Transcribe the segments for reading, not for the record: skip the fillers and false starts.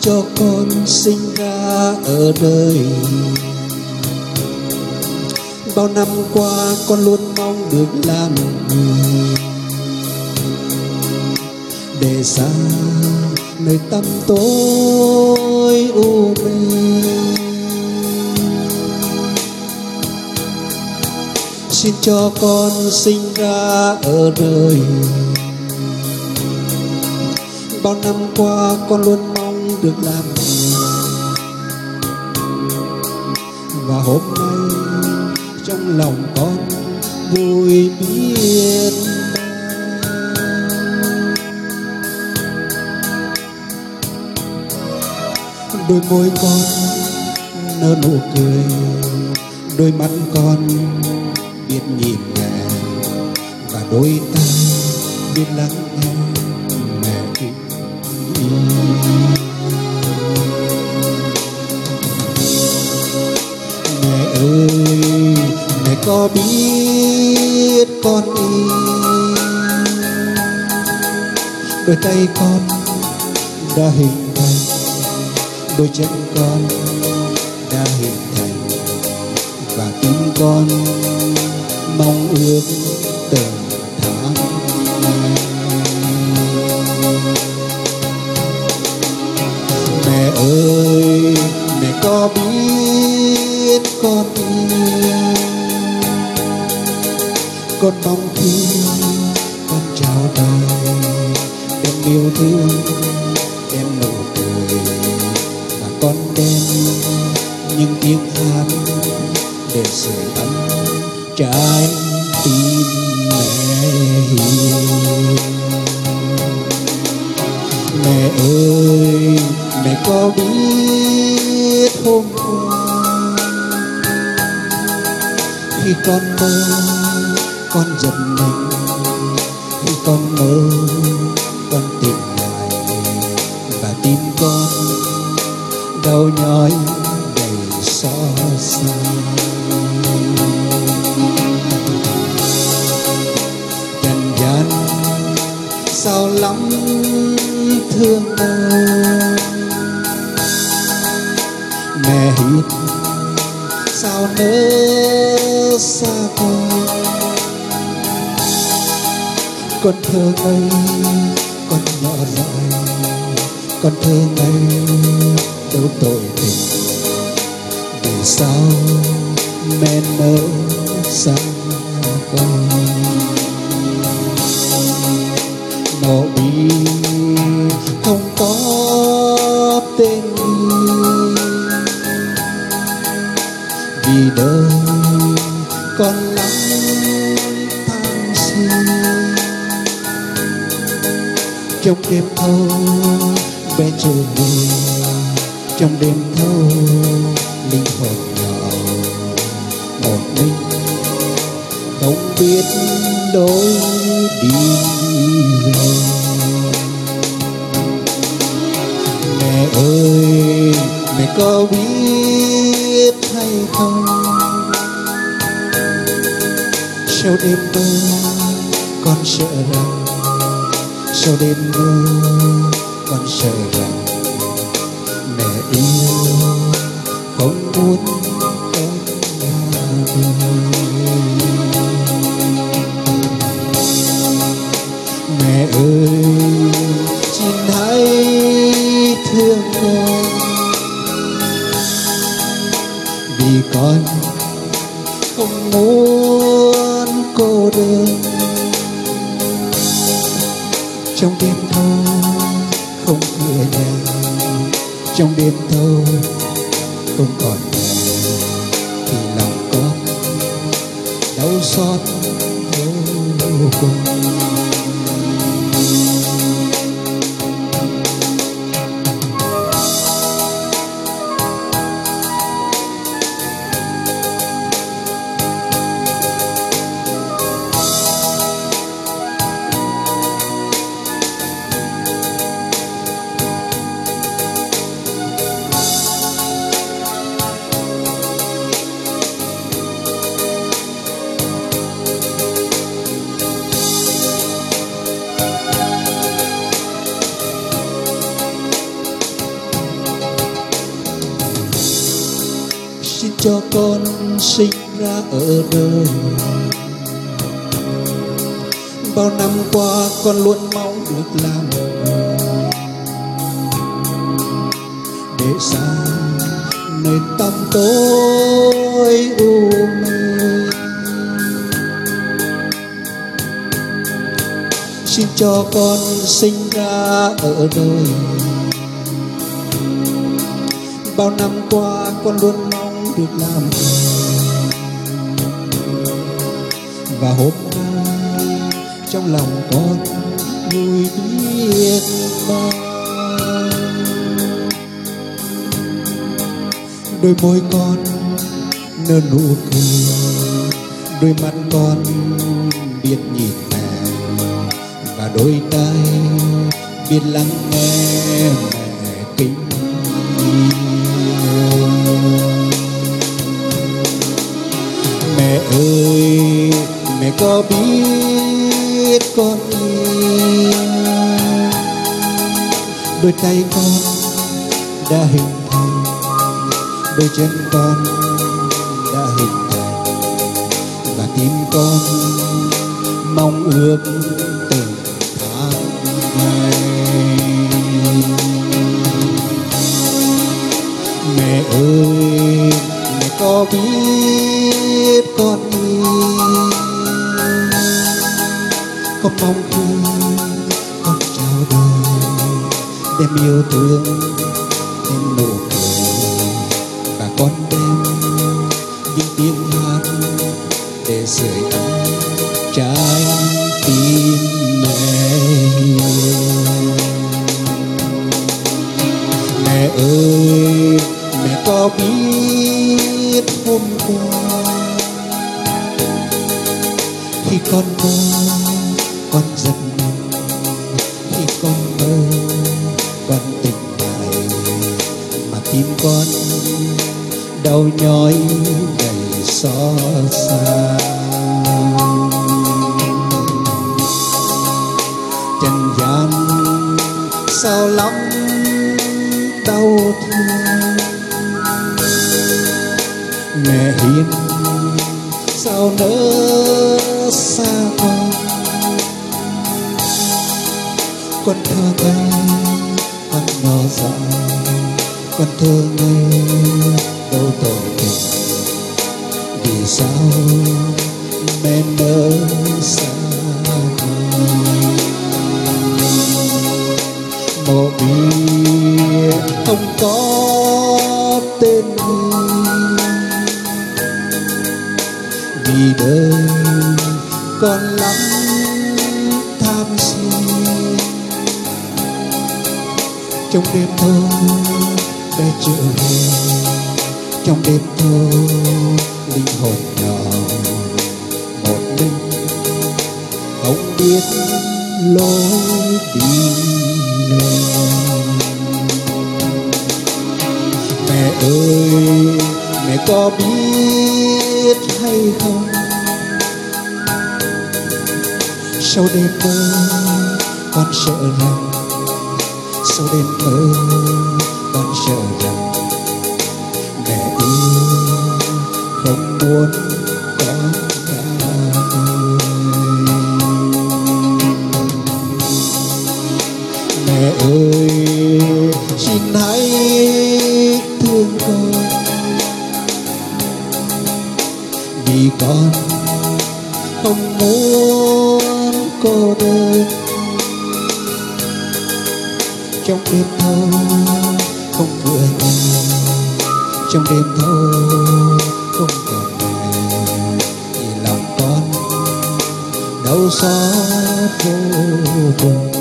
cho con sinh ra ở đời. Bao năm qua con luôn mong được làm người, để xa nơi tăm tối u mê. Xin cho con sinh ra ở đời. Bao năm qua con luôn mong được làm người, và hôm nay trong lòng con vui biết. Đôi môi con nở nụ cười, đôi mắt con biết nhìn mẹ, và đôi tai biết lắng nghe mẹ kính yêu. Mẹ ơi, mẹ có biết con yêu đôi tay con đã hình thành, đôi chân con đã hình thành, và tim con mong ước từng tháng ngày. Mẹ ơi, mẹ có biết con yêu con mong khi con chào đời, đem yêu thương, đem nụ cười, và con đem những tiếng hát để sưởi ấm trái tim mẹ hiền. Mẹ ơi, mẹ có biết hôm qua khi con mơ con giật mình, khi con mơ con tỉnh lại, và tim con đau nhói đầy xót xa. Trần gian sao lắm thương ơi, mẹ hít sao nỡ xa con thơ ngây, con nhỏ dại, con thơ ngây đâu tội tình, vì sao mẹ nỡ xa con. Nỗi bi không có tên người, vì đời con lắm than xin. Trong đêm thâu bé trở về, trong đêm thâu linh hồn nhỏ một mình không biết lối đi về. Mẹ ơi, mẹ có biết hay không, sau đêm mơ con sợ rằng, sau đêm mơ con sợ rằng mẹ yêu không muốn con ra đời. Mẹ ơi, xin hãy thương con, vì con không muốn cô đơn. Trong đêm thâu không cửa nhà, trong đêm thâu không còn mẹ, thì lòng con đau xót vô cùng. ra ở đời. Bao năm qua con luôn mong được làm người, để xa nơi tăm tối u mê. Xin cho con sinh ra ở đời. Bao năm qua con luôn mong được làm người, và hôm nay trong lòng con vui biết bao. Đôi môi con nở nụ cười, đôi mắt con biết nhìn mẹ, và đôi tai biết lắng nghe mẹ kính yêu. Mẹ ơi, mẹ có biết con yêu đôi tay con đã hình thành, đôi chân con đã hình thành, và tim con mong ước từng tháng ngày. Mẹ ơi, mẹ có biết con yêu, con mong khi con chào đời đem yêu thương, đem nụ cười, và con đem những tiếng hát để sưởi ấm trái tim mẹ. Mẹ ơi, mẹ có biết hôm qua khi con mơ con giật mình, khi con mơ con tỉnh lại, mà tim con đau nhói đầy xót xa. Trần gian sao lắm đau thương, mẹ hiền sao nỡ xa con thơ ngây con nhỏ dại, con thơ ngây đâu tội tình, vì sao mẹ nỡ xa mộ bia không có tên người, vì đời con lắm tham xin. Trong đêm thơ bé trở về, trong đêm thơ linh hồn nhỏ một mình không biết lối đi. Mẹ ơi, mẹ có biết hay không, sau đêm mơ con sợ rằng, sau đêm mơ con sợ rằng mẹ yêu không muốn con ra đời. Mẹ ơi, xin hãy thương con, vì con không muốn cô đơn. Trong đêm thâu không vừa nhà, trong đêm thâu không còn mẹ, thì lòng con đau xót vô cùng.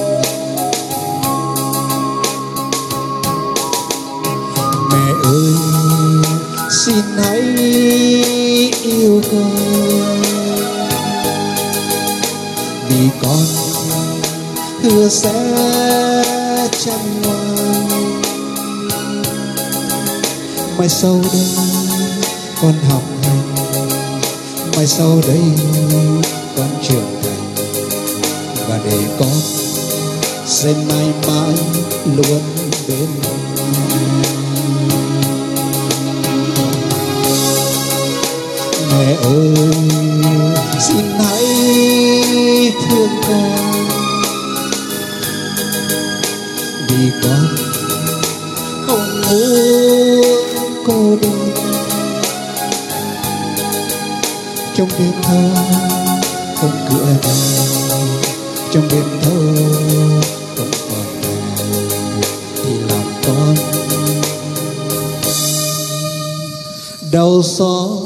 Mẹ ơi, xin hãy yêu con, vì con hứa sẽ chăm ngoan. Mai sau đây con học hành, mai sau đây con trưởng thành, và để con sẽ mãi mãi luôn bên Mẹ ơi xin hãy thương con, vì con không muốn cô đơn trong đêm thơ không cửa nào, trong đêm thơ không còn nào thì làm con đau xót